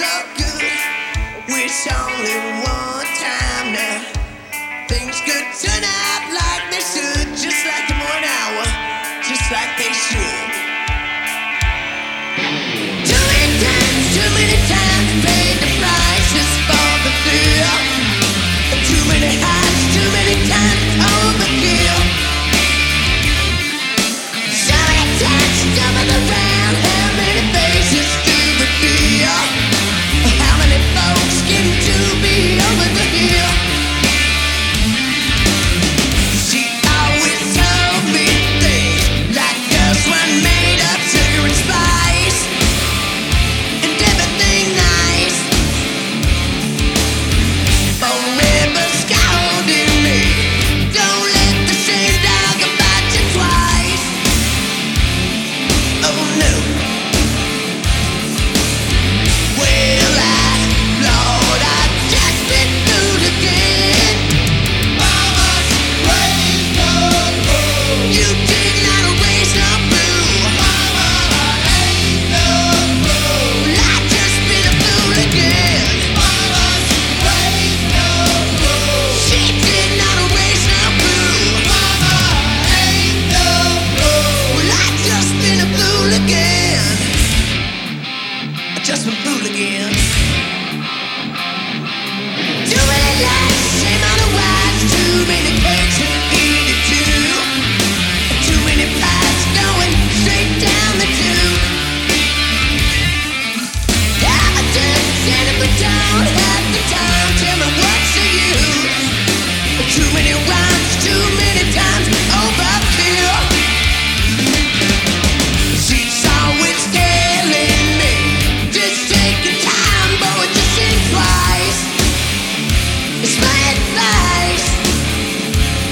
so good. Wish only one time now. Things could turn out like they should, just like in 1 hour, just like they should. Too many times paid the prices for the thrill. Too many highs, too many times overkill. So many times stumbling around, how many faces to reveal? How many folks getting to be over the hill? She always told me things like girls were made of sugar and spice and everything nice. Forever scolding me, don't let the same dog bite you twice. Oh no. Well, Lord, I just been fooled again. Mama's raised no fool. You did not raise no fool. Mama ain't no fool. Well, I just been a fool again. Mama's raised no fool. She did not raise no fool. Mama ain't no fool. Well, I just been a fool again. I just been fooled again. Too many lies, same amount of wise. Too many cakes to eat it too. Too many pies going straight down the tube. I'm a dirty center, but don't have the time. Tell me what's the use? Too many rhymes, too many times overkill. She's always telling me, just take your time, boy, just think twice. It's my advice.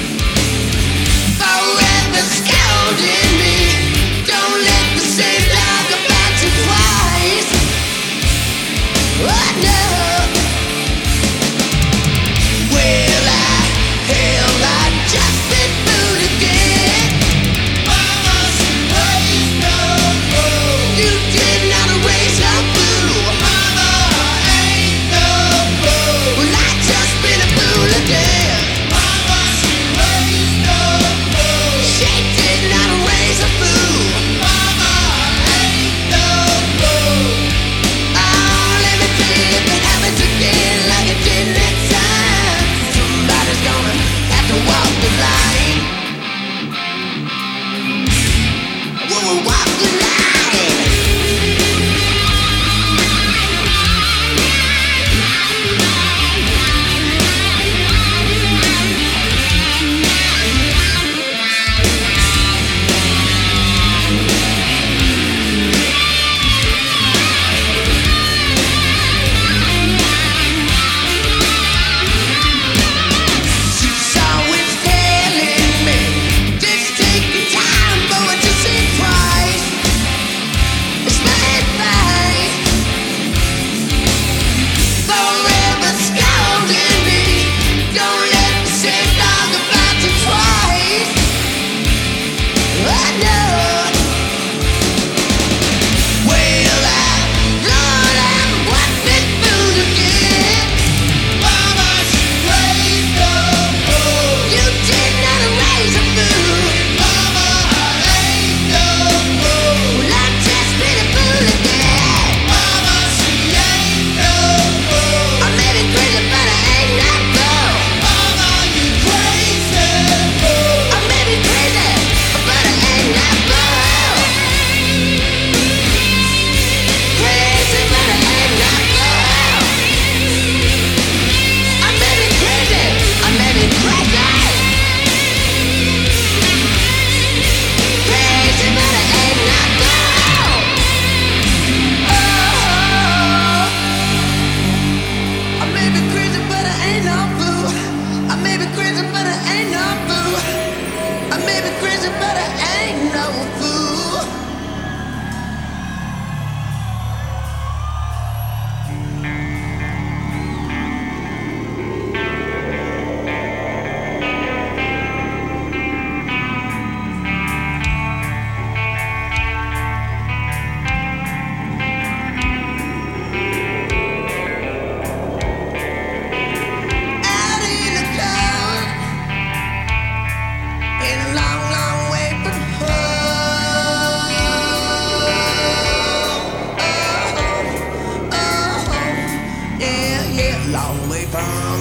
long way from